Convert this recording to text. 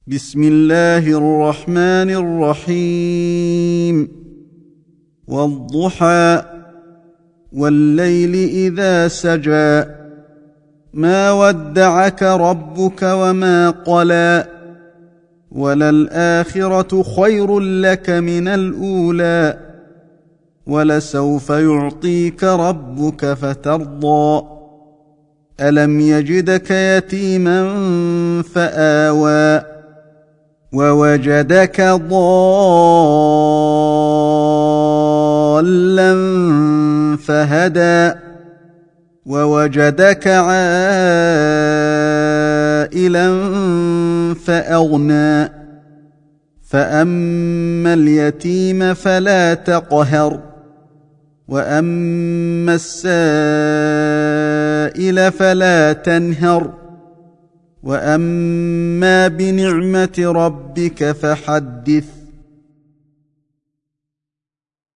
بسم الله الرحمن الرحيم. والضحى والليل إذا سجى ما ودعك ربك وما قلى وللآخرة خير لك من الأولى ولسوف يعطيك ربك فترضى ألم يجدك يتيما فآوى ووجدك ضالا فهدى ووجدك عائلا فأغنى فأما اليتيم فلا تقهر وأما السائل فلا تنهر وأما بنعمة ربك فحدث.